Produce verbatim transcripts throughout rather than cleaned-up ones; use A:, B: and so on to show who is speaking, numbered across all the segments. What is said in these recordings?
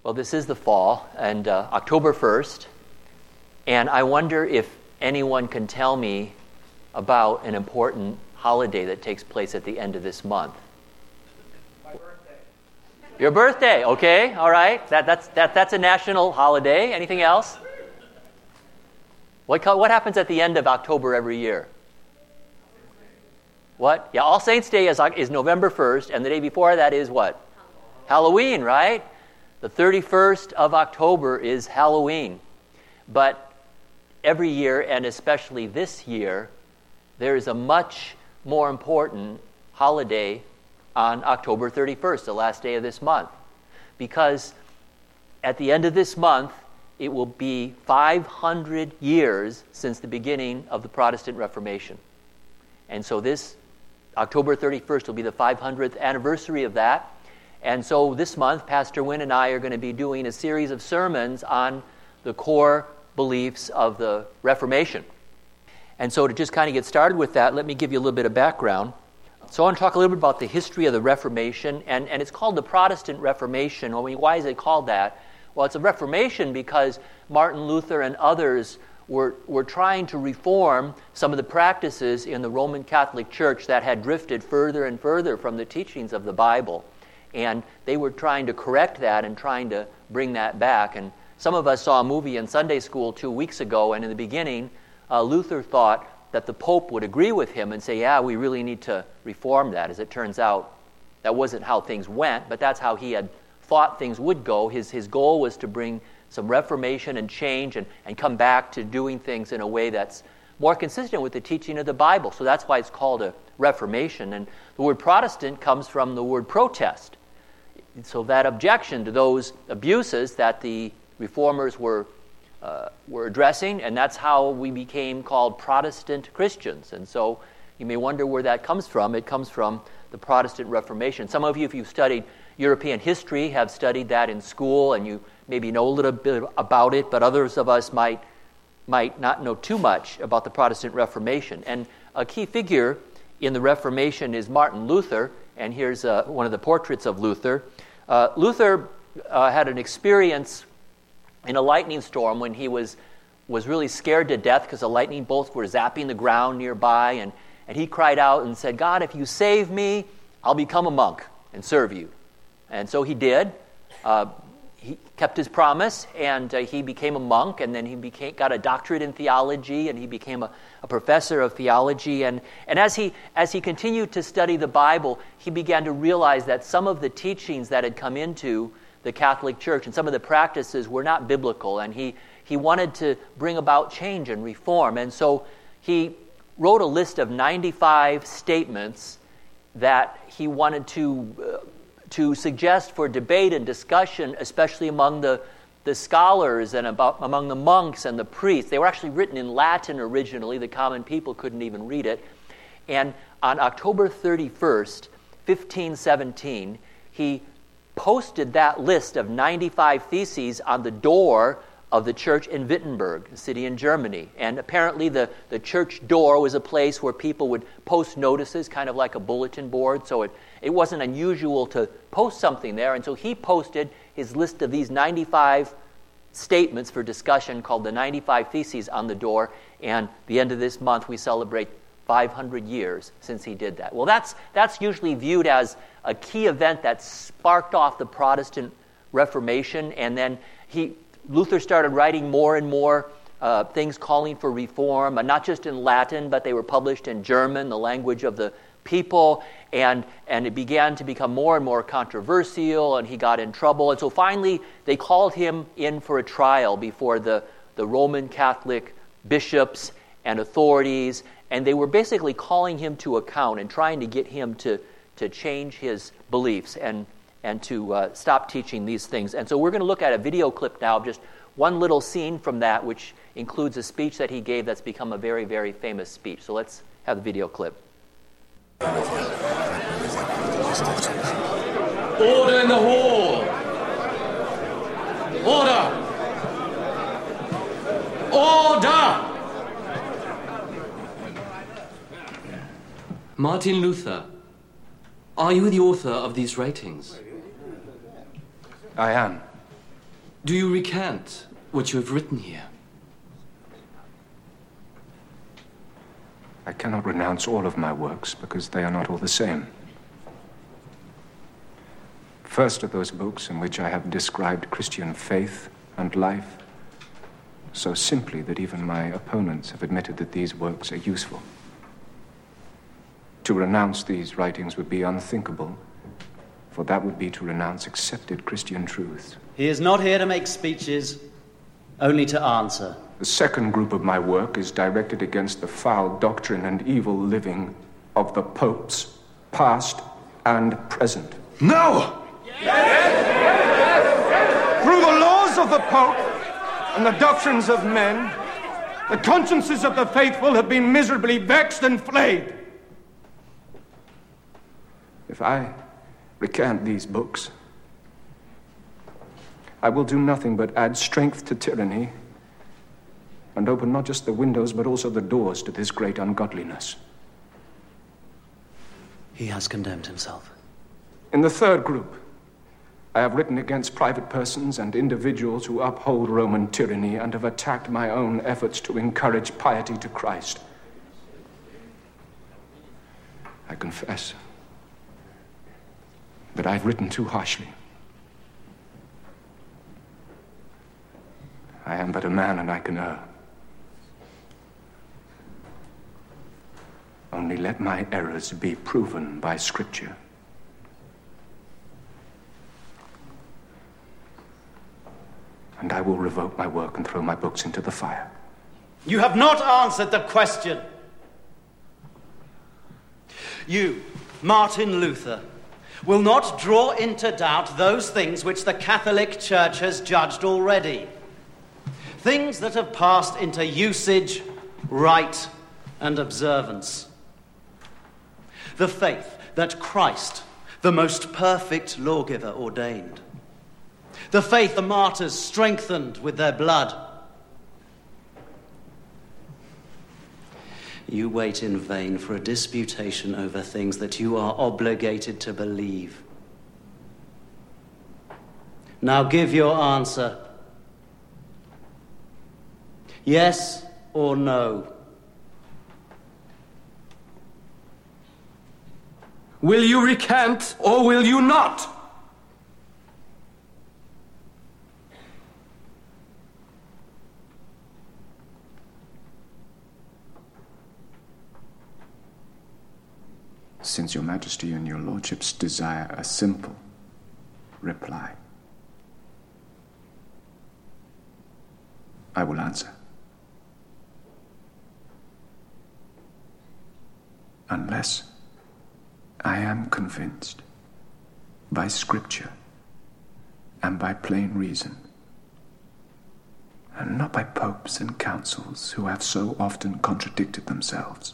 A: Well, this is the fall, and uh, October first, and I wonder if anyone can tell me about an important holiday that takes place at the end of this month.
B: My birthday.
A: Your birthday, okay, all right. That, that's, that, that's a national holiday. Anything else? What, what happens at the end of October every year? What? Yeah, All Saints' Day is, is November first, and the day before that is what? Halloween, right? The thirty-first of October is Halloween. But every year, and especially this year, there is a much more important holiday on October thirty-first, the last day of this month. Because at the end of this month, it will be five hundred years since the beginning of the Protestant Reformation. And so this October thirty-first will be the five hundredth anniversary of that. And so this month, Pastor Wynn and I are going to be doing a series of sermons on the core beliefs of the Reformation. And so to just kind of get started with that, let me give you a little bit of background. So I want to talk a little bit about the history of the Reformation, and, and it's called the Protestant Reformation. Well, why is it called that? Well, it's a Reformation because Martin Luther and others were, were trying to reform some of the practices in the Roman Catholic Church that had drifted further and further from the teachings of the Bible. And they were trying to correct that and trying to bring that back. And some of us saw a movie in Sunday school two weeks ago, and in the beginning, uh, Luther thought that the Pope would agree with him and say, yeah, we really need to reform that. As it turns out, that wasn't how things went, but that's how he had thought things would go. His, his goal was to bring some reformation and change and, and come back to doing things in a way that's more consistent with the teaching of the Bible. So that's why it's called a Reformation. And the word Protestant comes from the word protest. So that objection to those abuses that the reformers were uh, were addressing, and that's how we became called Protestant Christians. And so you may wonder where that comes from. It comes from the Protestant Reformation. Some of you, if you've studied European history, have studied that in school, and you maybe know a little bit about it, but others of us might might not know too much about the Protestant Reformation. And a key figure in the Reformation is Martin Luther, and here's uh, one of the portraits of Luther. Uh, Luther uh, had an experience in a lightning storm when he was was really scared to death because the lightning bolts were zapping the ground nearby, and, and he cried out and said, God, if you save me, I'll become a monk and serve you. And so he did. Uh, he kept his promise, and uh, he became a monk, and then he became got a doctorate in theology, and he became a, a professor of theology. And, and as he as he continued to study the Bible, he began to realize that some of the teachings that had come into the Catholic Church and some of the practices were not biblical, and he, he wanted to bring about change and reform. And so he wrote a list of ninety-five statements that he wanted to uh, to suggest for debate and discussion, especially among the, the scholars and about among the monks and the priests. They were actually written in Latin originally. The common people couldn't even read it. And on October thirty-first, fifteen seventeen, he posted that list of ninety-five theses on the door of the church in Wittenberg, a city in Germany. And apparently the, the church door was a place where people would post notices, kind of like a bulletin board. So it, it wasn't unusual to post something there. And so he posted his list of these ninety-five statements for discussion called the ninety-five Theses on the door. And the end of this month, we celebrate five hundred years since he did that. Well, that's that's usually viewed as a key event that sparked off the Protestant Reformation. And then he Luther started writing more and more uh, things calling for reform, uh, not just in Latin, but they were published in German, the language of the people, and, and it began to become more and more controversial, and he got in trouble. And so finally, they called him in for a trial before the, the Roman Catholic bishops and authorities, and they were basically calling him to account and trying to get him to, to change his beliefs and and to uh, stop teaching these things. And so we're going to look at a video clip now of just one little scene from that, which includes a speech that he gave that's become a very, very famous speech. So let's have the video clip.
C: Order in the hall! Order! Order!
D: Martin Luther, are you the author of these writings?
E: I am.
C: Do you recant what you have written here?
D: I cannot renounce all of my works because they are not all the same. First are those books in which I have described Christian faith and life so simply that even my opponents have admitted that these works are useful. To renounce these writings would be unthinkable, for that would be to renounce accepted Christian truths.
E: He is not here to make speeches, only to answer.
D: The second group of my work is directed against the foul doctrine and evil living of the popes, past and present.
C: No!
D: Through the laws of the Pope and the doctrines of men, the consciences of the faithful have been miserably vexed and flayed. If I recant these books, I will do nothing but add strength to tyranny and open not just the windows but also the doors to this great ungodliness.
E: He has condemned himself.
D: In the third group, I have written against private persons and individuals who uphold Roman tyranny and have attacked my own efforts to encourage piety to Christ. I confess that I've written too harshly. I am but a man and I can err. Only let my errors be proven by Scripture. And I will revoke my work and throw my books into the fire.
E: You have not answered the question. You, Martin Luther, will not draw into doubt those things which the Catholic Church has judged already. Things that have passed into usage, rite, and observance. The faith that Christ, the most perfect lawgiver, ordained. The faith the martyrs strengthened with their blood. You wait in vain for a disputation over things that you are obligated to believe. Now give your answer. Yes or no?
C: Will you recant or will you not?
D: Since your Majesty and your Lordships desire a simple reply, I will answer. Unless I am convinced by Scripture and by plain reason, and not by popes and councils who have so often contradicted themselves.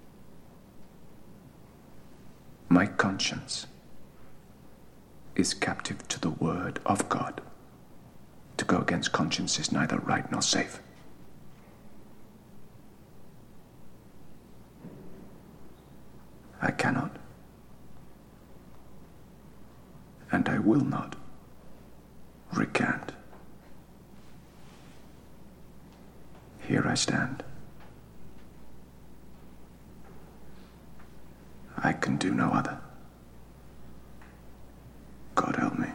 D: My conscience is captive to the word of God. To go against conscience is neither right nor safe. I cannot, and I will not, recant. Here I stand. I can do no other. God help me.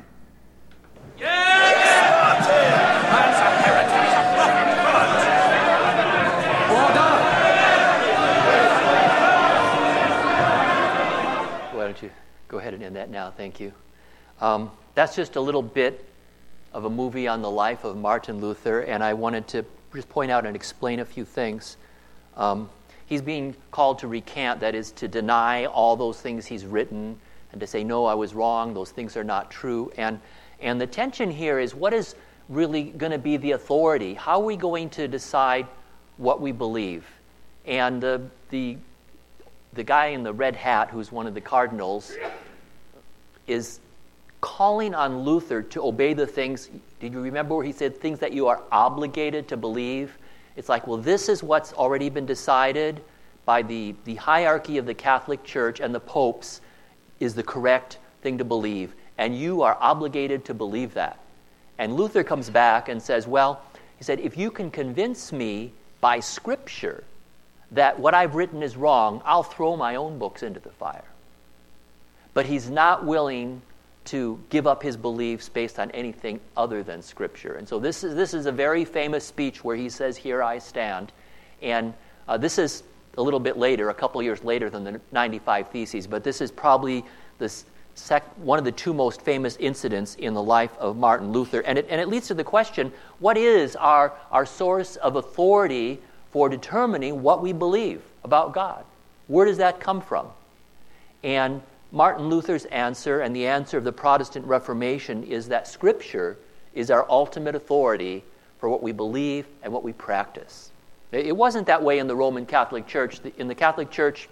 A: Why don't you go ahead and end that now? Thank you. Um, that's just a little bit of a movie on the life of Martin Luther, and I wanted to just point out and explain a few things. Um, He's being called to recant, that is, to deny all those things he's written and to say, no, I was wrong, those things are not true. And and the tension here is, what is really going to be the authority? How are we going to decide what we believe? And the the the guy in the red hat, who's one of the cardinals, is calling on Luther to obey the things. Did you remember where he said things that you are obligated to believe? It's like, well, this is what's already been decided by the, the hierarchy of the Catholic Church, and the popes is the correct thing to believe, and you are obligated to believe that. And Luther comes back and says, well, he said, if you can convince me by Scripture that what I've written is wrong, I'll throw my own books into the fire. But he's not willing to give up his beliefs based on anything other than Scripture. And so this is this is a very famous speech where he says, here I stand. And uh, this is a little bit later, a couple years later than the ninety-five Theses, but this is probably the sec- one of the two most famous incidents in the life of Martin Luther. And it, and it leads to the question, what is our, our source of authority for determining what we believe about God? Where does that come from? And Martin Luther's answer, and the answer of the Protestant Reformation, is that Scripture is our ultimate authority for what we believe and what we practice. It wasn't that way in the Roman Catholic Church. In the Catholic Church,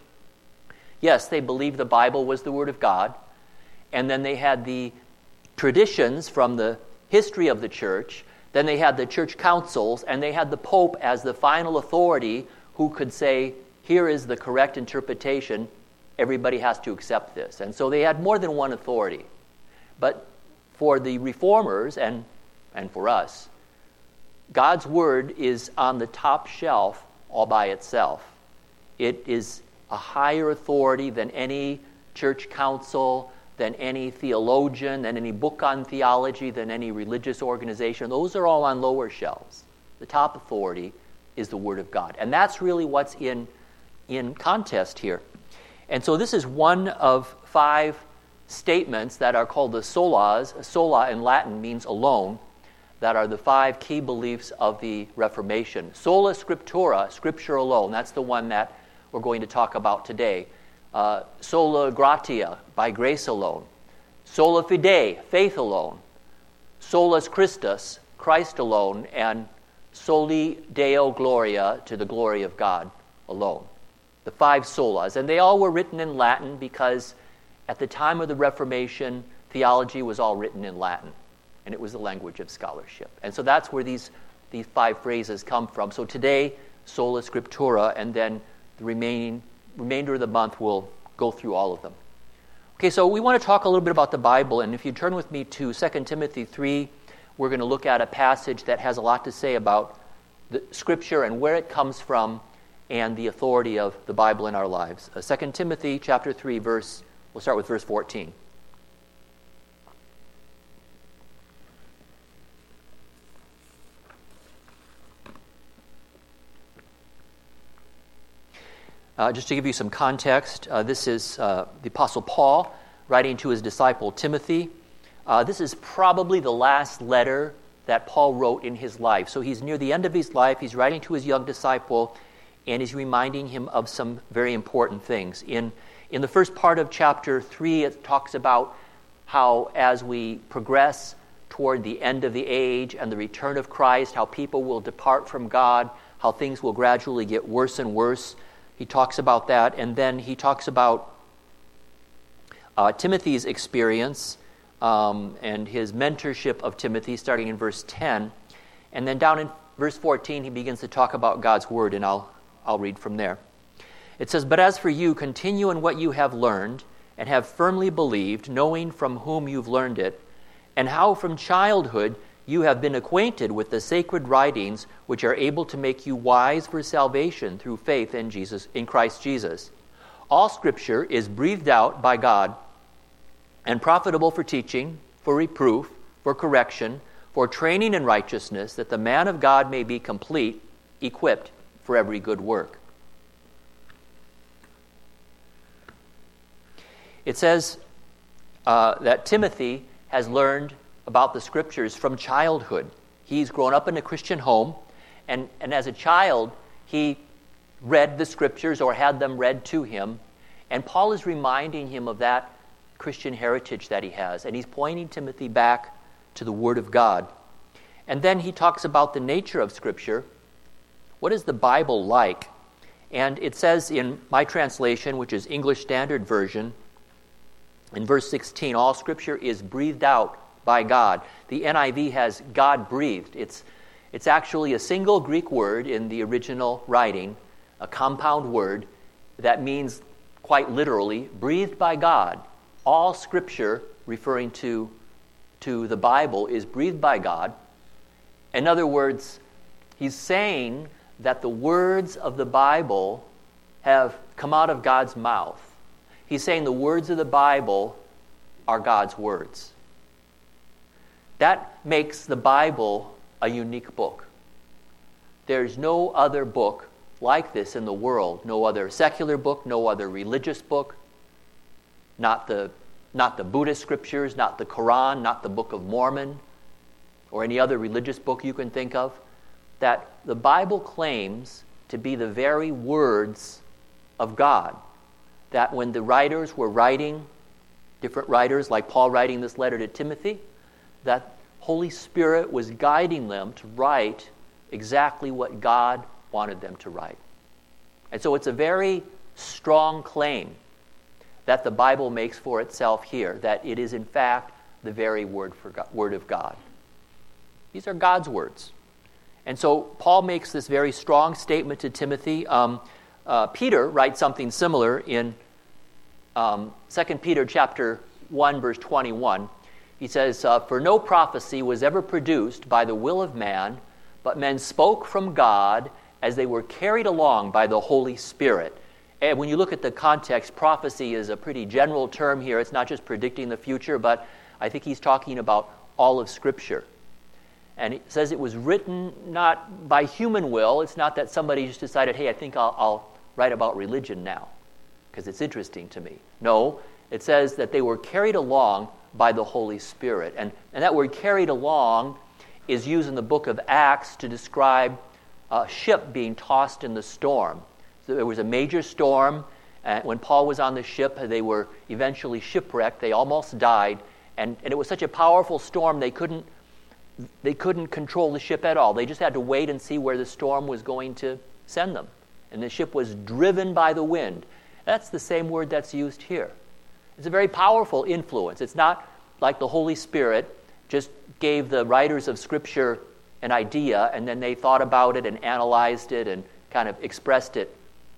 A: yes, they believed the Bible was the Word of God, and then they had the traditions from the history of the Church, then they had the church councils, and they had the Pope as the final authority who could say, here is the correct interpretation, everybody has to accept this. And so they had more than one authority. But for the Reformers, and, and for us, God's Word is on the top shelf all by itself. It is a higher authority than any church council, than any theologian, than any book on theology, than any religious organization. Those are all on lower shelves. The top authority is the Word of God. And that's really what's in, in contest here. And so this is one of five statements that are called the solas. Sola in Latin means alone. That are the five key beliefs of the Reformation. Sola Scriptura, Scripture alone. That's the one that we're going to talk about today. Uh, sola gratia, by grace alone. Sola fide, faith alone. Solus Christus, Christ alone. And soli Deo gloria, to the glory of God alone. The five solas. And they all were written in Latin because at the time of the Reformation, theology was all written in Latin. And it was the language of scholarship. And so that's where these, these five phrases come from. So today, Sola Scriptura, and then the remaining remainder of the month we'll go through all of them. Okay, so we want to talk a little bit about the Bible, and if you turn with me to Second Timothy three, we're going to look at a passage that has a lot to say about the Scripture and where it comes from and the authority of the Bible in our lives. Uh, Second Timothy chapter three, verse, we'll start with verse fourteen. Uh, just to give you some context, uh, this is uh, the Apostle Paul writing to his disciple Timothy. Uh, this is probably the last letter that Paul wrote in his life. So he's near the end of his life. He's writing to his young disciple, and he's reminding him of some very important things. In, in the first part of chapter three, it talks about how as we progress toward the end of the age and the return of Christ, how people will depart from God, how things will gradually get worse and worse. He talks about that, and then he talks about uh, Timothy's experience um, and his mentorship of Timothy, starting in verse ten. And then down in verse fourteen, he begins to talk about God's Word, and I'll, I'll read from there. It says, "But as for you, continue in what you have learned and have firmly believed, knowing from whom you've learned it, and how from childhood you have been acquainted with the sacred writings which are able to make you wise for salvation through faith in Jesus, in Christ Jesus. All Scripture is breathed out by God and profitable for teaching, for reproof, for correction, for training in righteousness, that the man of God may be complete, equipped for every good work." It says uh, that Timothy has learned about the Scriptures from childhood. He's grown up in a Christian home, and, and as a child, he read the Scriptures or had them read to him, and Paul is reminding him of that Christian heritage that he has, and he's pointing Timothy back to the Word of God. And then he talks about the nature of Scripture. What is the Bible like? And it says in my translation, which is English Standard Version, in verse sixteen, all Scripture is breathed out by God. The N I V has God-breathed. It's, it's actually a single Greek word in the original writing, a compound word that means quite literally, breathed by God. All Scripture referring to, to the Bible is breathed by God. In other words, he's saying that the words of the Bible have come out of God's mouth. He's saying the words of the Bible are God's words. That makes the Bible a unique book. There's no other book like this in the world. No other secular book, no other religious book, not the, not the Buddhist scriptures, not the Quran, not the Book of Mormon, or any other religious book you can think of, that the Bible claims to be the very words of God. That when the writers were writing, different writers like Paul writing this letter to Timothy, that Holy Spirit was guiding them to write exactly what God wanted them to write. And so it's a very strong claim that the Bible makes for itself here, that it is in fact the very word for God, word of God. These are God's words. And so Paul makes this very strong statement to Timothy. Um, uh, Peter writes something similar in um, Second Peter chapter one, verse twenty-one. He says, uh, "For no prophecy was ever produced by the will of man, but men spoke from God as they were carried along by the Holy Spirit." And when you look at the context, prophecy is a pretty general term here. It's not just predicting the future, but I think he's talking about all of Scripture. And it says it was written not by human will. It's not that somebody just decided, hey, I think I'll, I'll write about religion now because it's interesting to me. No, it says that they were carried along by the Holy Spirit. And, and that word carried along is used in the book of Acts to describe a ship being tossed in the storm. So there was a major storm. And when Paul was on the ship, they were eventually shipwrecked. They almost died. And, and it was such a powerful storm, they couldn't They couldn't control the ship at all. They just had to wait and see where the storm was going to send them. And the ship was driven by the wind. That's the same word that's used here. It's a very powerful influence. It's not like the Holy Spirit just gave the writers of Scripture an idea and then they thought about it and analyzed it and kind of expressed it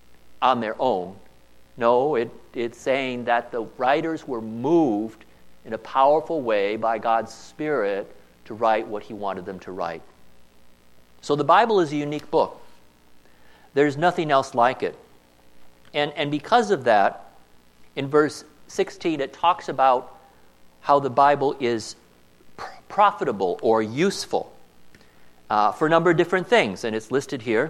A: on their own. No, it, it's saying that the writers were moved in a powerful way by God's Spirit to write what he wanted them to write. So the Bible is a unique book. There's nothing else like it. And, and because of that, in verse sixteen, it talks about how the Bible is pr- profitable or useful uh, for a number of different things. And it's listed here,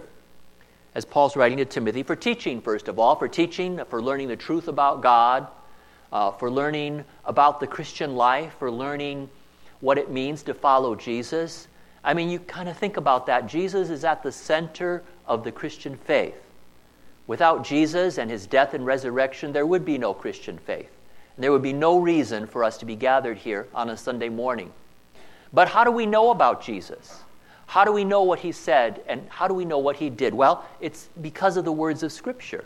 A: as Paul's writing to Timothy, for teaching, first of all, for teaching, for learning the truth about God, uh, for learning about the Christian life, for learning what it means to follow Jesus. I mean, you kind of think about that. Jesus is at the center of the Christian faith. Without Jesus and his death and resurrection, there would be no Christian faith. And there would be no reason for us to be gathered here on a Sunday morning. But how do we know about Jesus? How do we know what he said and how do we know what he did? Well, it's because of the words of Scripture.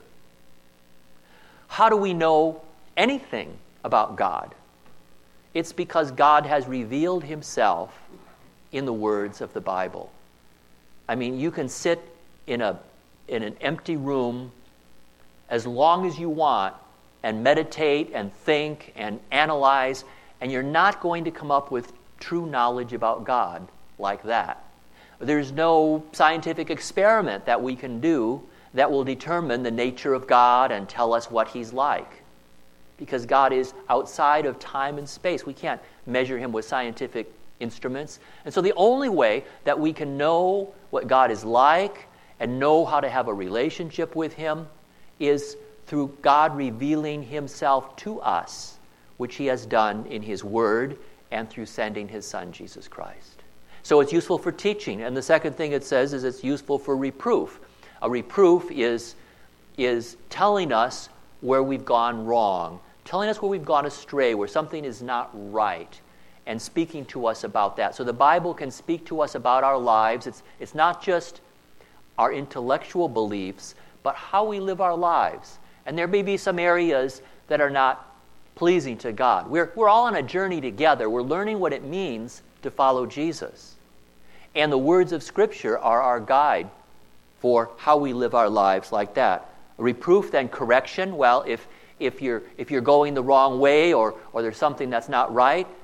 A: How do we know anything about God? It's because God has revealed himself in the words of the Bible. I mean, you can sit in a in an empty room as long as you want and meditate and think and analyze, and you're not going to come up with true knowledge about God like that. There's no scientific experiment that we can do that will determine the nature of God and tell us what he's like. Because God is outside of time and space. We can't measure him with scientific instruments. And so the only way that we can know what God is like and know how to have a relationship with him is through God revealing himself to us, which he has done in his word and through sending his Son, Jesus Christ. So it's useful for teaching. And the second thing it says is it's useful for reproof. A reproof is, is telling us where we've gone wrong, telling us where we've gone astray, where something is not right, and speaking to us about that. So the Bible can speak to us about our lives. It's, it's not just our intellectual beliefs, but how we live our lives. And there may be some areas that are not pleasing to God. We're, we're all on a journey together. We're learning what it means to follow Jesus. And the words of Scripture are our guide for how we live our lives like that. Reproof, then correction. Well, if If you're if you're going the wrong way or or there's something that's not right,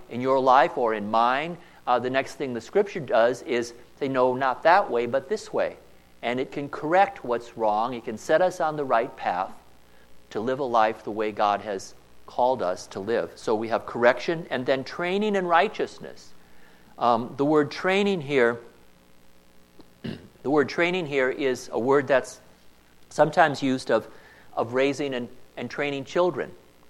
A: in your life or in mine, uh, the next thing the Scripture does is say, no, not that way, but this way. And it can correct what's wrong. It can set us on the right path to live a life the way God has called us to live. So we have correction and then training in righteousness. Um, the word training here, the word training here is a word that's sometimes used of, of raising and, and training children.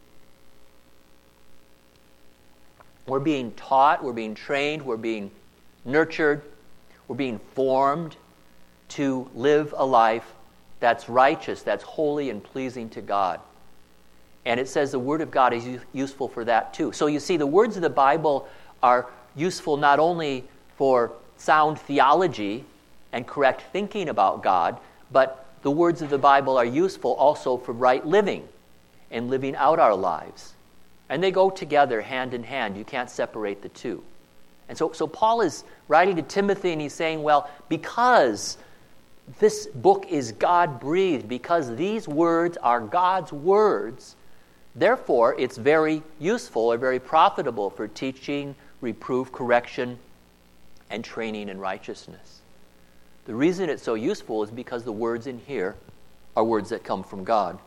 A: We're being taught, we're being trained, we're being nurtured, we're being formed to live a life that's righteous, that's holy and pleasing to God. And it says the Word of God is useful for that too. So you see, the words of the Bible are useful not only for sound theology and correct thinking about God, but the words of the Bible are useful also for right living and living out our lives. And they go together hand in hand. You can't separate the two. And so, so Paul is writing to Timothy and he's saying, well, because this book is God-breathed, because these words are God's words, therefore it's very useful or very profitable for teaching, reproof, correction, and training in righteousness. The reason it's so useful is because the words in here are words that come from God.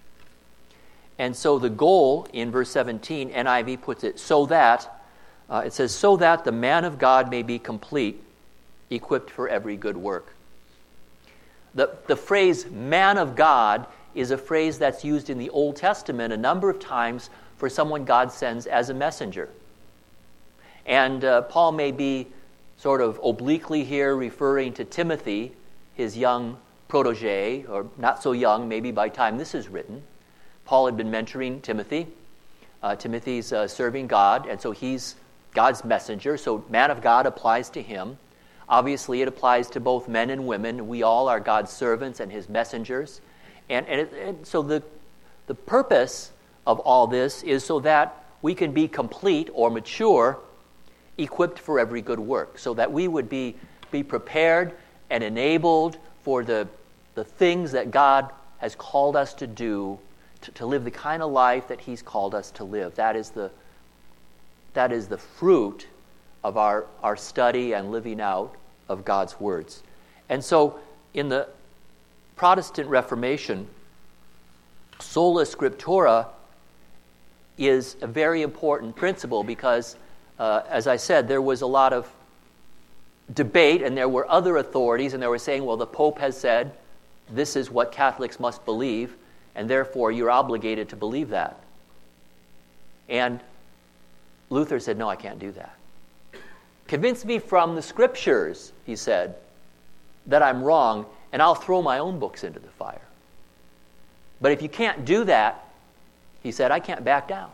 A: And so the goal in verse seventeen, N I V puts it, so that, uh, it says, so that the man of God may be complete, equipped for every good work. The, the phrase man of God is a phrase that's used in the Old Testament a number of times for someone God sends as a messenger. And uh, Paul may be sort of obliquely here referring to Timothy, his young protege, or not so young maybe by the time this is written. Paul had been mentoring Timothy. Uh, Timothy's uh, serving God, and so he's God's messenger. So man of God applies to him. Obviously, it applies to both men and women. We all are God's servants and his messengers. And, and, it, and so the, the purpose of all this is so that we can be complete or mature, equipped for every good work, so that we would be, be prepared and enabled for the, the things that God has called us to do, to, to live the kind of life that he's called us to live. That is the, that is the fruit of our, our study and living out of God's words. And so in the Protestant Reformation, sola scriptura is a very important principle because, uh, as I said, there was a lot of debate and there were other authorities and they were saying, well, the Pope has said this is what Catholics must believe and therefore you're obligated to believe that. And Luther said, no, I can't do that. Convince me from the Scriptures, he said, that I'm wrong, and I'll throw my own books into the fire. But if you can't do that, he said, I can't back down.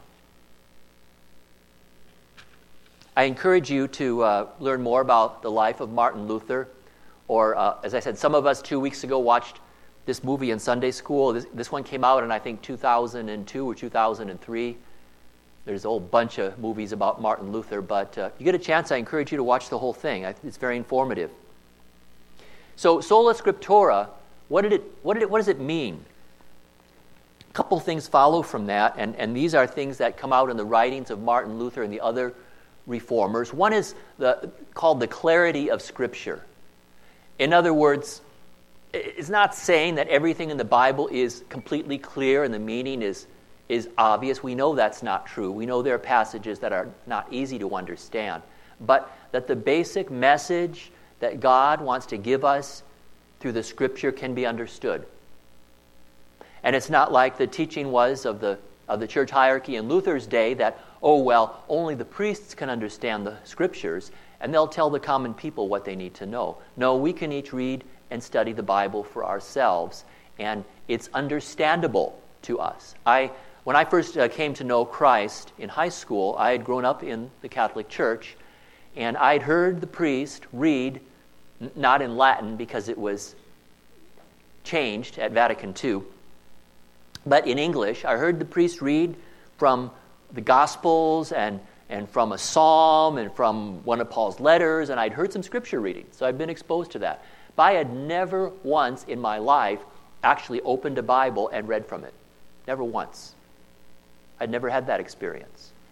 A: I encourage you to uh, learn more about the life of Martin Luther, or uh, as I said, some of us two weeks ago watched this movie in Sunday school. This, this one came out in, I think, two thousand two or two thousand three. There's a whole bunch of movies about Martin Luther, but uh, if you get a chance, I encourage you to watch the whole thing. It's very informative. So, sola scriptura, what did it? What did it? What does it mean? A couple things follow from that, and, and these are things that come out in the writings of Martin Luther and the other reformers. One is the, called the clarity of Scripture. In other words, it's not saying that everything in the Bible is completely clear and the meaning is is obvious. We know that's not true. We know there are passages that are not easy to understand. But that the basic message that God wants to give us through the Scripture can be understood. And it's not like the teaching was of the of the church hierarchy in Luther's day that, oh, well, only the priests can understand the Scriptures, and they'll tell the common people what they need to know. No, we can each read and study the Bible for ourselves, and it's understandable to us. I When I first uh, came to know Christ in high school, I had grown up in the Catholic Church, and I'd heard the priest read, n- not in Latin because it was changed at Vatican Two, but in English. I heard the priest read from the Gospels and, and from a psalm and from one of Paul's letters, and I'd heard some scripture reading, so I'd been exposed to that. But I had never once in my life actually opened a Bible and read from it. Never once. I'd never had that experience.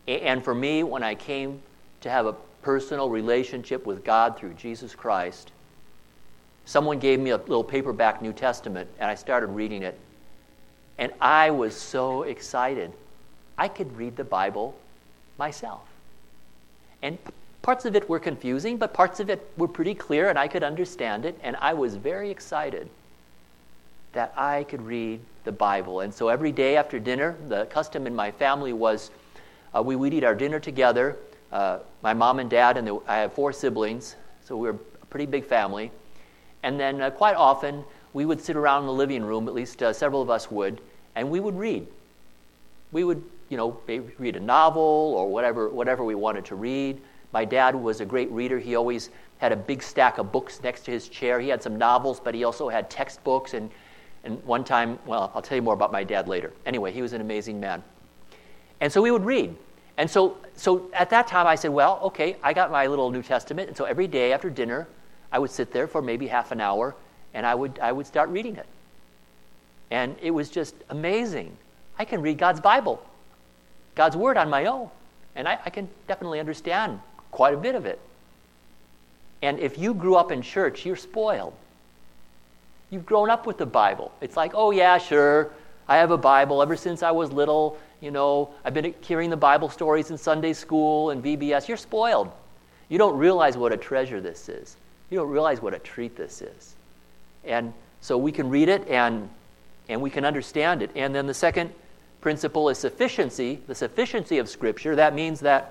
A: And for me, when I came to have a personal relationship with God through Jesus Christ, someone gave me a little paperback New Testament, and I started reading it. And I was so excited. I could read the Bible myself. And parts of it were confusing, but parts of it were pretty clear, and I could understand it. And I was very excited that I could read the Bible. And so every day after dinner, the custom in my family was uh, we would eat our dinner together. Uh, my mom and dad, and the, I have four siblings, so we were a pretty big family. And then uh, quite often, we would sit around in the living room, at least uh, several of us would, and we would read. We would, you know, maybe read a novel or whatever, whatever we wanted to read. My dad was a great reader. He always had a big stack of books next to his chair. He had some novels, but he also had textbooks. And, and one time, well, I'll tell you more about my dad later. Anyway, he was an amazing man. And so we would read. And so, so at that time, I said, well, okay, I got my little New Testament. And so every day after dinner, I would sit there for maybe half an hour, and I would I would start reading it. And it was just amazing. I can read God's Bible, God's Word on my own. And I, I can definitely understand quite a bit of it. And if you grew up in church, you're spoiled. You've grown up with the Bible. It's like, oh yeah, sure, I have a Bible ever since I was little. You know, I've been hearing the Bible stories in Sunday school and V B S. You're spoiled. You don't realize what a treasure this is. You don't realize what a treat this is. And so we can read it and and we can understand it. And then the second principle is sufficiency, the sufficiency of Scripture. That means that,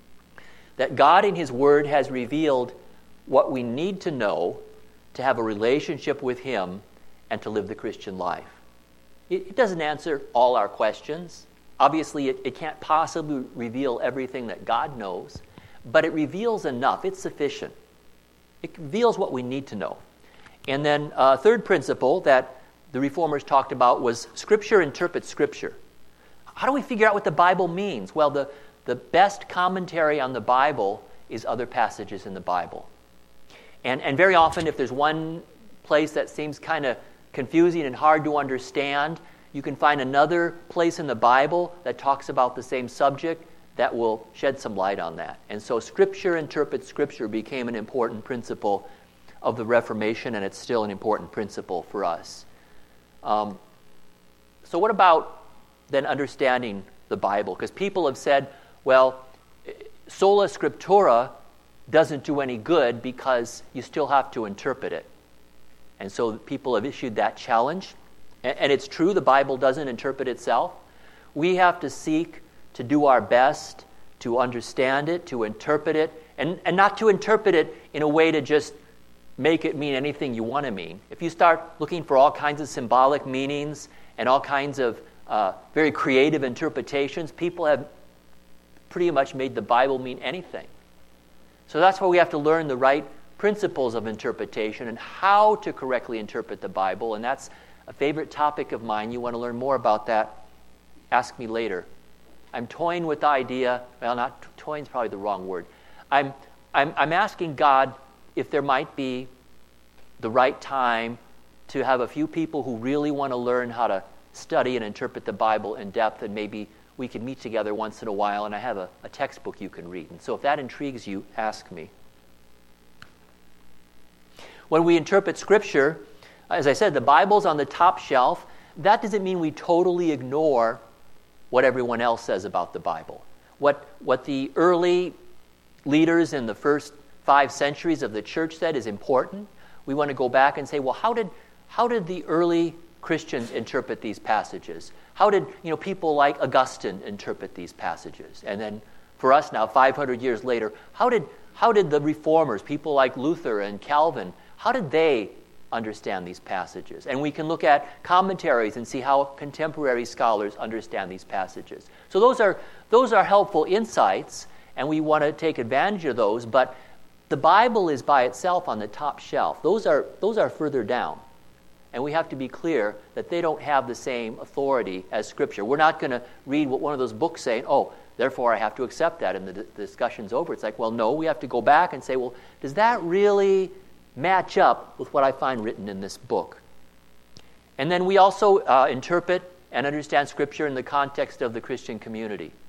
A: that God in His Word has revealed what we need to know to have a relationship with Him and to live the Christian life. It, it doesn't answer all our questions. Obviously, it, it can't possibly reveal everything that God knows, but it reveals enough. It's sufficient. It reveals what we need to know. And then a uh, third principle that the Reformers talked about was Scripture interprets Scripture. How do we figure out what the Bible means? Well, the, the best commentary on the Bible is other passages in the Bible. And, and very often, if there's one place that seems kind of confusing and hard to understand, you can find another place in the Bible that talks about the same subject that will shed some light on that. And so Scripture interprets Scripture became an important principle of the Reformation, and it's still an important principle for us. Um, so what about then understanding the Bible? Because people have said, well, sola scriptura doesn't do any good because you still have to interpret it. And so people have issued that challenge. And, and it's true, the Bible doesn't interpret itself. We have to seek to do our best to understand it, to interpret it, and, and not to interpret it in a way to just make it mean anything you want to mean. If you start looking for all kinds of symbolic meanings and all kinds of uh, very creative interpretations, people have pretty much made the Bible mean anything. So that's why we have to learn the right principles of interpretation and how to correctly interpret the Bible, and that's a favorite topic of mine. You want to learn more about that, ask me later. I'm toying with the idea, well, not toying is probably the wrong word. I'm, I'm, I'm asking God if there might be the right time to have a few people who really want to learn how to study and interpret the Bible in depth, and maybe we can meet together once in a while, and I have a, a textbook you can read. And so if that intrigues you, ask me. When we interpret Scripture, as I said, the Bible's on the top shelf. That doesn't mean we totally ignore what everyone else says about the Bible. What, what the early leaders in the first five centuries of the church said is important. We want to go back and say, well, how did how did the early Christians interpret these passages? How did you know people like Augustine interpret these passages? And then for us now, five hundred years later, how did how did the Reformers, people like Luther and Calvin, how did they understand these passages? And we can look at commentaries and see how contemporary scholars understand these passages. So those are those are helpful insights, and we want to take advantage of those, but the Bible is by itself on the top shelf. Those are those are further down. And we have to be clear that they don't have the same authority as Scripture. We're not going to read what one of those books saying, oh, therefore I have to accept that, and the, the discussion's over. It's like, well, no, we have to go back and say, well, does that really match up with what I find written in this book? And then we also uh, interpret and understand Scripture in the context of the Christian community.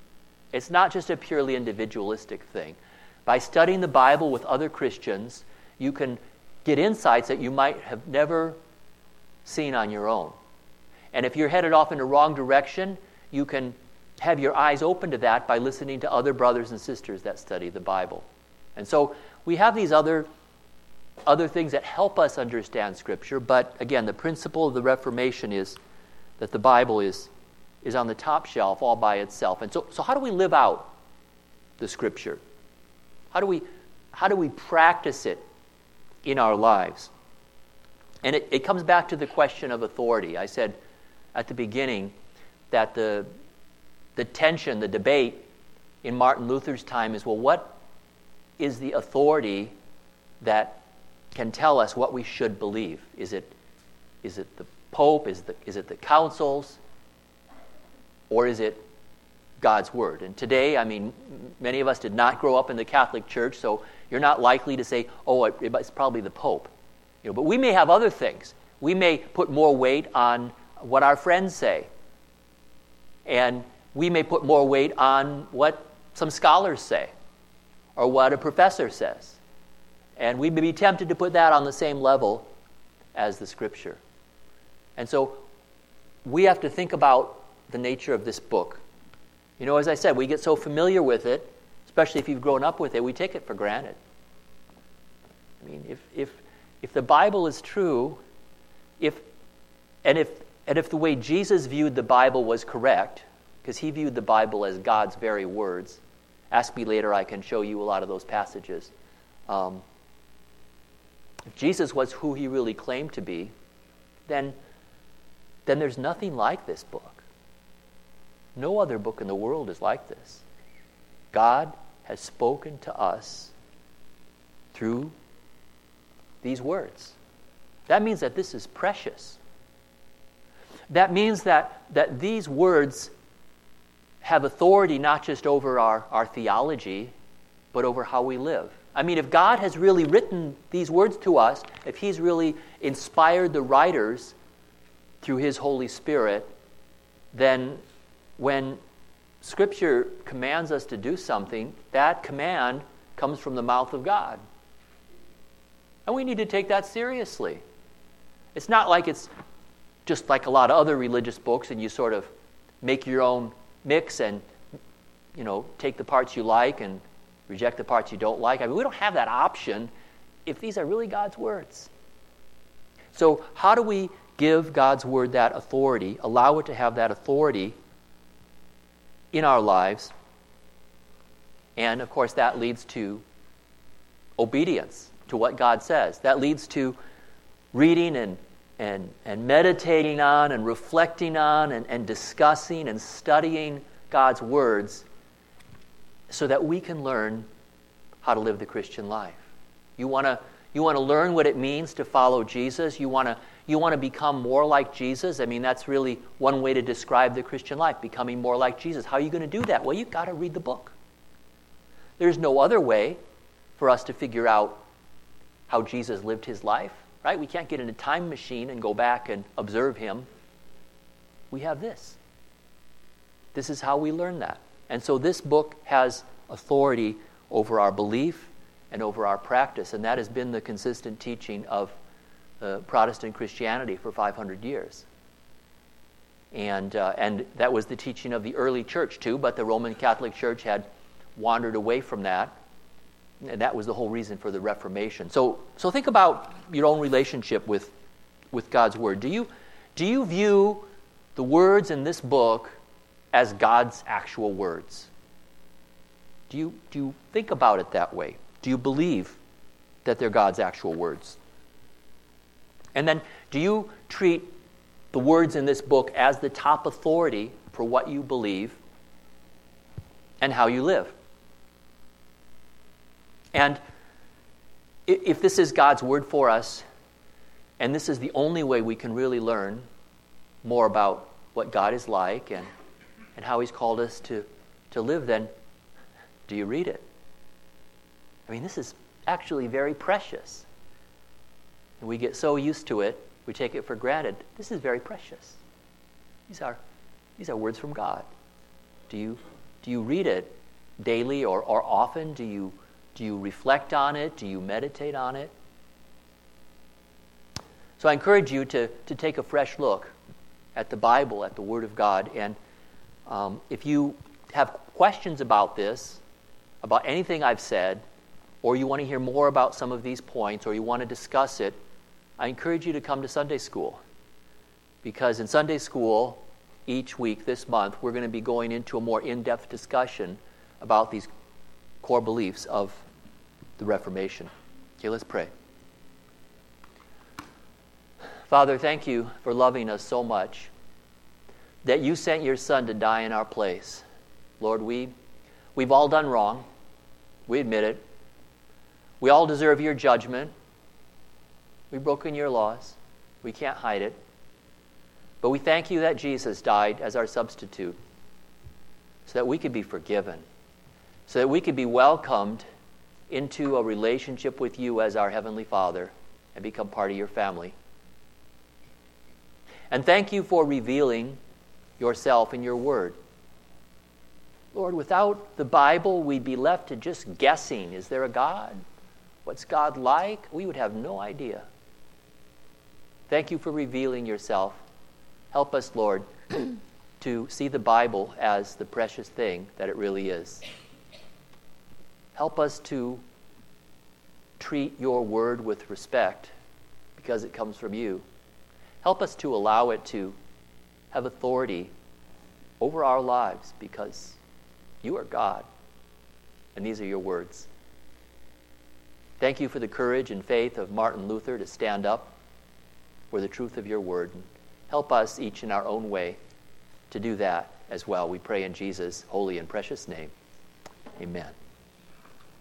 A: It's not just a purely individualistic thing. By studying the Bible with other Christians, you can get insights that you might have never seen on your own. And if you're headed off in the wrong direction, you can have your eyes open to that by listening to other brothers and sisters that study the Bible. And so we have these other, other things that help us understand Scripture, but again, the principle of the Reformation is that the Bible is, is on the top shelf all by itself. And so, so how do we live out the Scripture? How do we, how do we practice it in our lives? And it, it comes back to the question of authority. I said at the beginning that the, the tension, the debate in Martin Luther's time is, well, what is the authority that can tell us what we should believe? Is it, is it the Pope? Is, the, is it the councils? Or is it God's Word? And today, I mean, many of us did not grow up in the Catholic Church, so you're not likely to say, oh, it, it's probably the Pope. You know, but we may have other things. We may put more weight on what our friends say. And we may put more weight on what some scholars say or what a professor says. And we may be tempted to put that on the same level as the Scripture. And so we have to think about the nature of this book. You know, as I said, we get so familiar with it, especially if you've grown up with it, we take it for granted. I mean, if if if the Bible is true, if and if and if the way Jesus viewed the Bible was correct, because he viewed the Bible as God's very words. Ask me later, I can show you a lot of those passages. Um, if Jesus was who he really claimed to be, then, then there's nothing like this book. No other book in the world is like this. God has spoken to us through these words. That means that this is precious. That means that, that these words have authority not just over our, our theology, but over how we live. I mean, if God has really written these words to us, if he's really inspired the writers through his Holy Spirit, then when Scripture commands us to do something, that command comes from the mouth of God. And we need to take that seriously. It's not like it's just like a lot of other religious books and you sort of make your own mix and, you know, take the parts you like and reject the parts you don't like. I mean, we don't have that option if these are really God's words. So how do we give God's word that authority, allow it to have that authority in our lives? And, of course, that leads to obedience to what God says. That leads to reading and and, and meditating on and reflecting on and, and discussing and studying God's words so that we can learn how to live the Christian life. You want to you want to learn what it means to follow Jesus. You want to you want to become more like Jesus. I mean, that's really one way to describe the Christian life, becoming more like Jesus. How are you going to do that? Well, you've got to read the book. There's no other way for us to figure out how Jesus lived his life. Right? We can't get in a time machine and go back and observe him. We have this. This is how we learn that. And so this book has authority over our belief and over our practice, and that has been the consistent teaching of uh, Protestant Christianity for five hundred years. And, uh, and that was the teaching of the early church too, but the Roman Catholic Church had wandered away from that. And that was the whole reason for the Reformation. So, so think about your own relationship with, with God's Word. Do you, do you view the words in this book as God's actual words? Do you, do you think about it that way? Do you believe that they're God's actual words? And then, do you treat the words in this book as the top authority for what you believe and how you live? And if this is God's word for us, and this is the only way we can really learn more about what God is like and, and how he's called us to, to live, then do you read it? I mean, this is actually very precious. And we get so used to it, we take it for granted. This is very precious. These are, these are words from God. Do you, Do you read it daily or, or often? Do you, do you reflect on it? Do you meditate on it? So I encourage you to, to take a fresh look at the Bible, at the Word of God. And um, if you have questions about this, about anything I've said, or you want to hear more about some of these points, or you want to discuss it, I encourage you to come to Sunday school. Because in Sunday school, each week this month, we're going to be going into a more in-depth discussion about these core beliefs of the Reformation. Okay, let's pray. Father, thank you for loving us so much that you sent your Son to die in our place. Lord, we, we've all done wrong. We admit it. We all deserve your judgment. We've broken your laws. We can't hide it. But we thank you that Jesus died as our substitute so that we could be forgiven, so that we could be welcomed into a relationship with you as our Heavenly Father and become part of your family. And thank you for revealing yourself in your word. Lord, without the Bible, we'd be left to just guessing. Is there a God? What's God like? We would have no idea. Thank you for revealing yourself. Help us, Lord, to see the Bible as the precious thing that it really is. Help us to treat your word with respect because it comes from you. Help us to allow it to have authority over our lives because you are God, and these are your words. Thank you for the courage and faith of Martin Luther to stand up for the truth of your word. Help us each in our own way to do that as well. We pray in Jesus' holy and precious name. Amen.